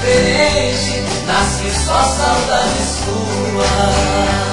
diferente, nasce só saudade sua.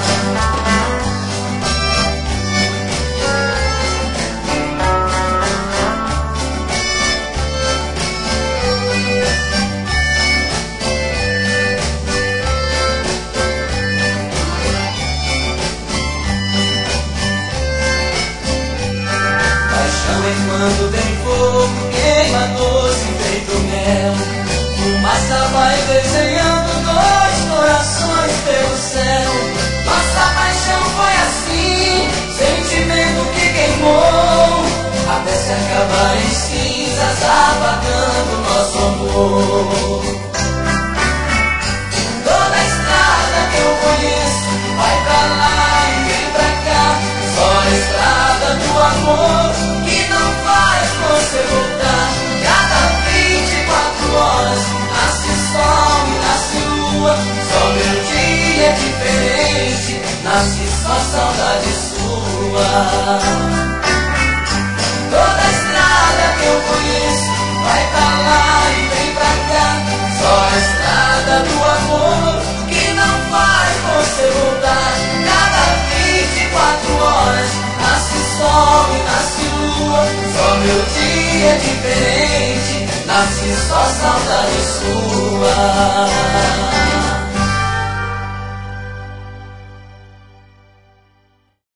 Quando vem fogo, queima doce feito mel. Fumaça vai desenhando dois corações pelo céu. Nossa paixão foi assim, sentimento que queimou, até se acabar em cinzas, apagando nosso amor. Toda a estrada que eu conheço vai pra lá e vem pra cá, só a estrada do amor que não faz você voltar. Cada 24 horas nasce sol e nasce lua, só meu dia é diferente, nasce só saudade sua. Toda a estrada que eu conheço vai pra lá e vem pra cá, só a estrada do amor que não faz você voltar. Cada 24 horas nasce sol e nasce lua, só meu dia é diferente, nasce só saudade sua.